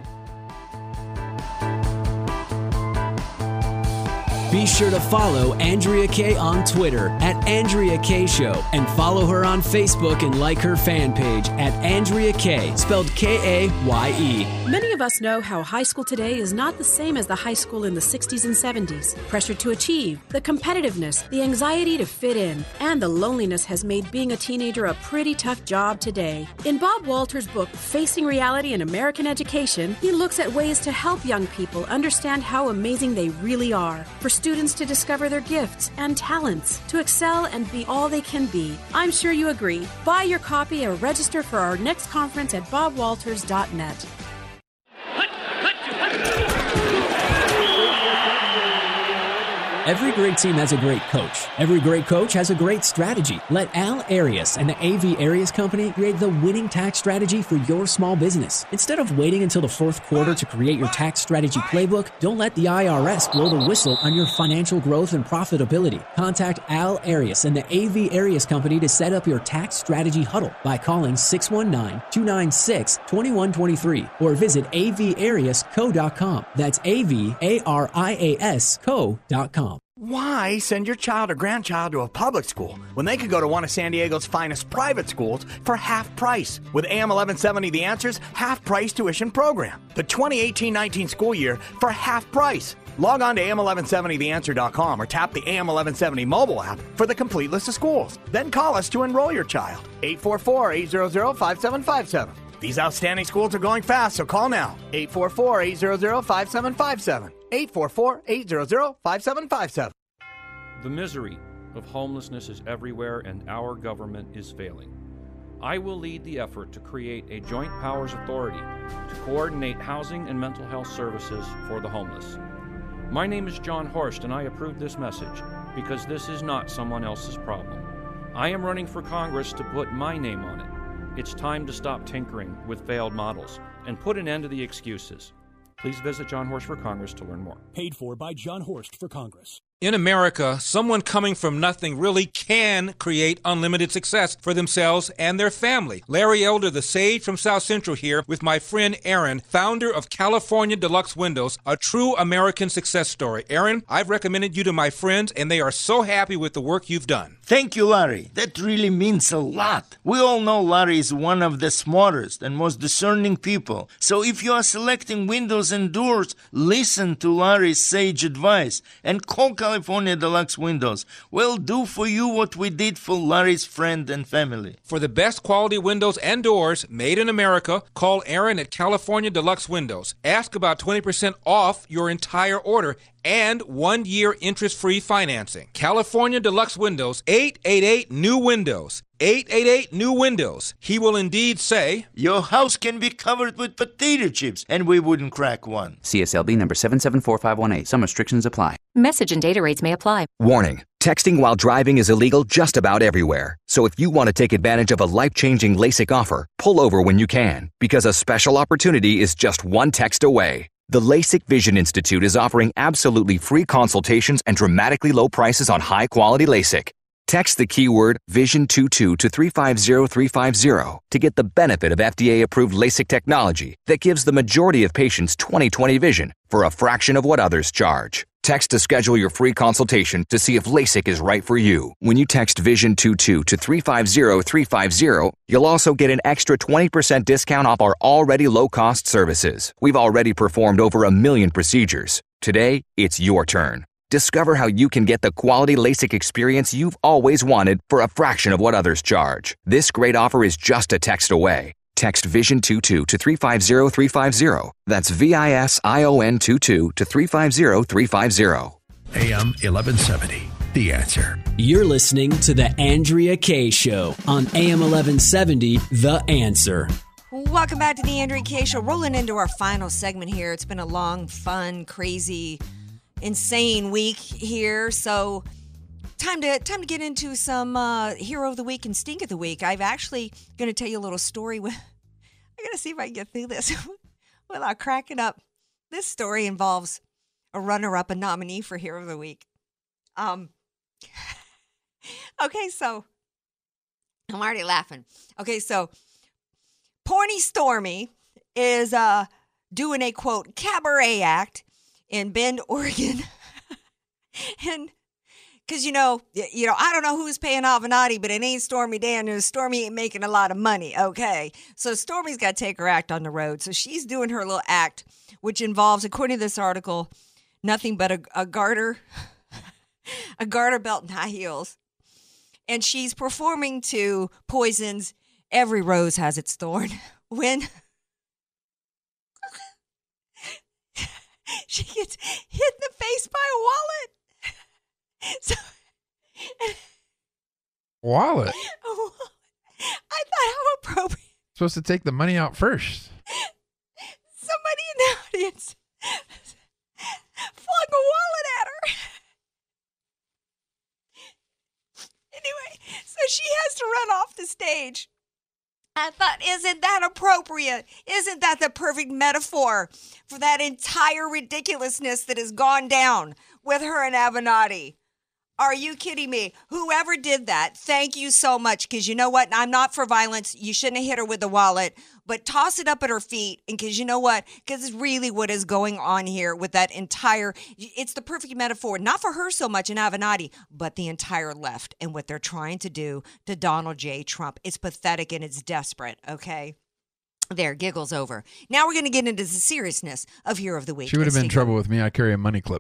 Be sure to follow Andrea Kaye on Twitter at Andrea Kaye Show and follow her on Facebook and like her fan page at Andrea Kaye, spelled Kaye. Many of us know how high school today is not the same as the high school in the 60s and 70s. Pressure to achieve, the competitiveness, the anxiety to fit in, and the loneliness has made being a teenager a pretty tough job today. In Bob Walters' book, Facing Reality in American Education, he looks at ways to help young people understand how amazing they really are. For students to discover their gifts and talents, to excel and be all they can be. I'm sure you agree. Buy your copy or register for our next conference at bobwalters.net. Every great team has a great coach. Every great coach has a great strategy. Let Al Arias and the AV Arias Company create the winning tax strategy for your small business. Instead of waiting until the fourth quarter to create your tax strategy playbook, don't let the IRS blow the whistle on your financial growth and profitability. Contact Al Arias and the AV Arias Company to set up your tax strategy huddle by calling 619-296-2123 or visit avariasco.com. That's avariasco.com. Why send your child or grandchild to a public school when they could go to one of San Diego's finest private schools for half price? With AM 1170 The Answer's half-price tuition program. The 2018-19 school year for half price. Log on to am1170theanswer.com or tap the AM 1170 mobile app for the complete list of schools. Then call us to enroll your child. 844-800-5757. These outstanding schools are going fast, so call now. 844-800-5757. 844-800-5757. The misery of homelessness is everywhere, and our government is failing. I will lead the effort to create a joint powers authority to coordinate housing and mental health services for the homeless. My name is John Horst, and I approve this message because this is not someone else's problem. I am running for Congress to put my name on it. It's time to stop tinkering with failed models and put an end to the excuses. Please visit John Horst for Congress to learn more. Paid for by John Horst for Congress. In America, someone coming from nothing really can create unlimited success for themselves and their family. Larry Elder, the sage from South Central here with my friend Aaron, founder of California Deluxe Windows, a true American success story. Aaron, I've recommended you to my friends, and they are so happy with the work you've done. Thank you, Larry. That really means a lot. We all know Larry is one of the smartest and most discerning people. So if you are selecting windows and doors, listen to Larry's sage advice and call California Deluxe Windows. We'll do for you what we did for Larry's friend and family. For the best quality windows and doors made in America, call Aaron at California Deluxe Windows. Ask about 20% off your entire order and 1-year interest-free financing. California Deluxe Windows, 888-NEW-WINDOWS. 888-NEW-WINDOWS. He will indeed say, your house can be covered with potato chips, and we wouldn't crack one. CSLB number 774518. Some restrictions apply. Message and data rates may apply. Warning. Texting while driving is illegal just about everywhere. So if you want to take advantage of a life-changing LASIK offer, pull over when you can, because a special opportunity is just one text away. The LASIK Vision Institute is offering absolutely free consultations and dramatically low prices on high-quality LASIK. Text the keyword VISION22 to 350350 to get the benefit of FDA-approved LASIK technology that gives the majority of patients 20/20 vision for a fraction of what others charge. Text to schedule your free consultation to see if LASIK is right for you. When you text VISION22 to 350350, you'll also get an extra 20% discount off our already low-cost services. We've already performed over 1 million procedures. Today, it's your turn. Discover how you can get the quality LASIK experience you've always wanted for a fraction of what others charge. This great offer is just a text away. Text VISION22 to 350350. That's VISION22 to 350350. AM 1170, The Answer. You're listening to The Andrea Kaye Show on AM 1170, The Answer. Welcome back to The Andrea Kaye Show. Rolling into our final segment here. It's been a long, fun, crazy, insane week here. So time to get into some Hero of the Week and Stink of the Week. I'm actually going to tell you a little story. I'm going to see if I can get through this without cracking up. This story involves a runner-up, a nominee for Hero of the Week. Okay, so I'm already laughing. Okay, so Porny Stormy is doing a, quote, cabaret act in Bend, Oregon. And because, I don't know who's paying Avenatti, but it ain't Stormy Daniels. Stormy ain't making a lot of money, okay? So Stormy's got to take her act on the road. So she's doing her little act, which involves, according to this article, nothing but a garter, a garter belt and high heels. And she's performing to Poison's Every Rose Has Its Thorn. When she gets hit in the face by a wallet. So, wallet? I thought, how appropriate. Supposed to take the money out first. Somebody in the audience flung a wallet at her. Anyway, so she has to run off the stage. I thought, isn't that appropriate? Isn't that the perfect metaphor for that entire ridiculousness that has gone down with her and Avenatti? Are you kidding me? Whoever did that, thank you so much. Because you know what? I'm not for violence. You shouldn't have hit her with the wallet. But toss it up at her feet. And because you know what? Because it's really what is going on here with that entire... It's the perfect metaphor. Not for her so much in Avenatti, but the entire left and what they're trying to do to Donald J. Trump. It's pathetic and it's desperate, okay? There, giggles over. Now we're going to get into the seriousness of Hero of the Week. She would have been in trouble with me. I carry a money clip.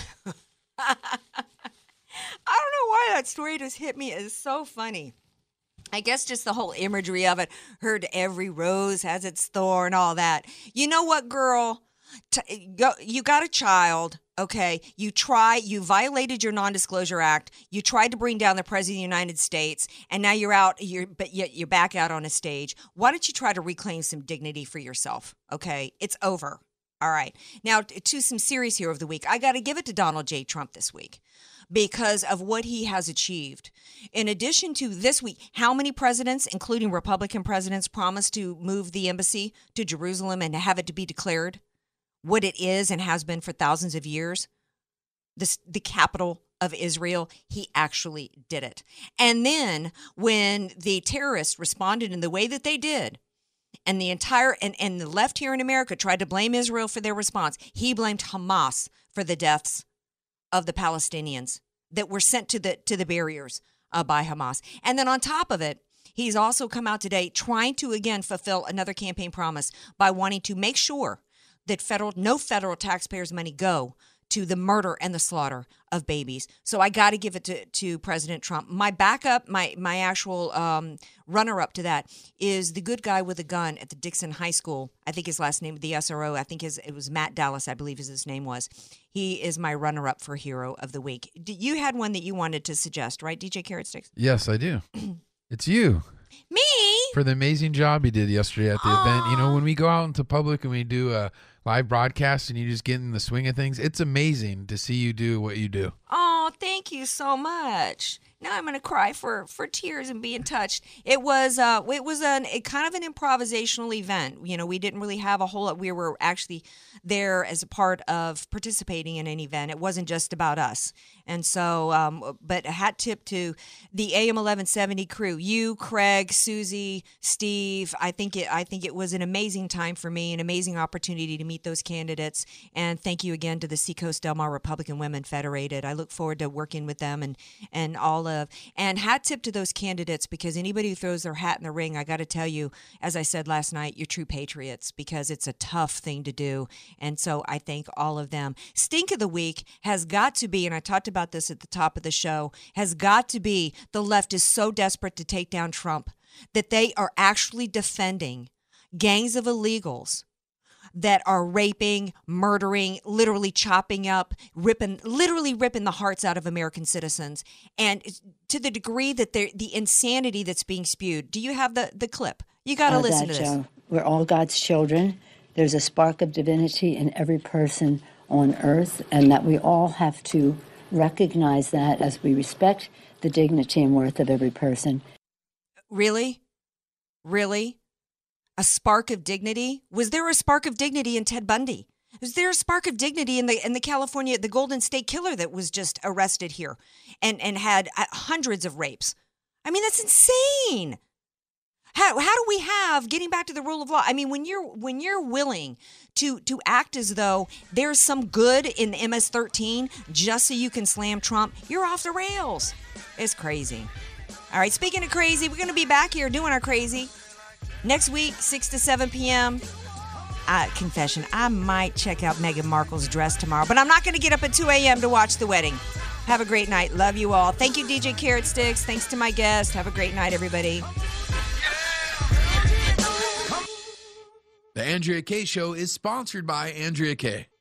I don't know why that story just hit me. It's so funny. I guess just the whole imagery of it. Heard every rose has its thorn, all that. You know what, girl? You got a child, okay? You violated your non-disclosure act. You tried to bring down the president of the United States, and now you're out. But yet you're back out on a stage. Why don't you try to reclaim some dignity for yourself? Okay, it's over. All right. Now to some serious Hero of the Week. I got to give it to Donald J. Trump this week, because of what he has achieved. In addition to this week, how many presidents, including Republican presidents, promised to move the embassy to Jerusalem and have it to be declared what it is and has been for thousands of years? The capital of Israel. He actually did it. And then when the terrorists responded in the way that they did, and the entire and the left here in America tried to blame Israel for their response, he blamed Hamas for the deaths of the Palestinians that were sent to the barriers by Hamas. And then on top of it, he's also come out today trying to, again, fulfill another campaign promise by wanting to make sure that no federal taxpayers' money go to the murder and the slaughter of babies. So I got to give it to President Trump. My backup, my actual runner-up to that is the good guy with a gun at the Dixon High School. I think his last name, the SRO, I think it was Matt Dallas, I believe his name was. He is my runner-up for Hero of the Week. You had one that you wanted to suggest, right, DJ Carrot Sticks? Yes, I do. It's you. Me? For the amazing job you did yesterday at the event. You know, when we go out into public and we do a live broadcast and you just get in the swing of things, it's amazing to see you do what you do. Oh, thank you so much. now I'm going to cry for tears and being touched. It was kind of an improvisational event. You know, we didn't really have a whole lot. We were actually there as a part of participating in an event. It wasn't just about us. And so, but a hat tip to the AM 1170 crew, you, Craig, Susie, Steve. I think it was an amazing time for me, an amazing opportunity to meet those candidates. And thank you again to the Seacoast Del Mar Republican Women Federated. I look forward to working with them and hat tip to those candidates, because anybody who throws their hat in the ring, I got to tell you, as I said last night, you're true patriots, because it's a tough thing to do. And so I thank all of them. Stink of the week has got to be, and I talked about this at the top of the show, has got to be the left is so desperate to take down Trump that they are actually defending gangs of illegals that are raping, murdering, literally chopping up, ripping the hearts out of American citizens. And to the degree that the insanity that's being spewed. Do you have the clip? You got to listen to this. We're all God's children. There's a spark of divinity in every person on earth, and that we all have to recognize that as we respect the dignity and worth of every person. Really? Really? A spark of dignity? Was there a spark of dignity in Ted Bundy? Was there a spark of dignity in the California, the Golden State Killer that was just arrested here and had hundreds of rapes? I mean, that's insane. How do we have, getting back to the rule of law? I mean, when you're willing to act as though there's some good in the MS-13 just so you can slam Trump, you're off the rails. It's crazy. All right, speaking of crazy, we're going to be back here doing our crazy next week, 6 to 7 p.m. Confession, I might check out Meghan Markle's dress tomorrow, but I'm not going to get up at 2 a.m. to watch the wedding. Have a great night. Love you all. Thank you, DJ Carrot Sticks. Thanks to my guest. Have a great night, everybody. The Andrea Kaye Show is sponsored by Andrea Kaye.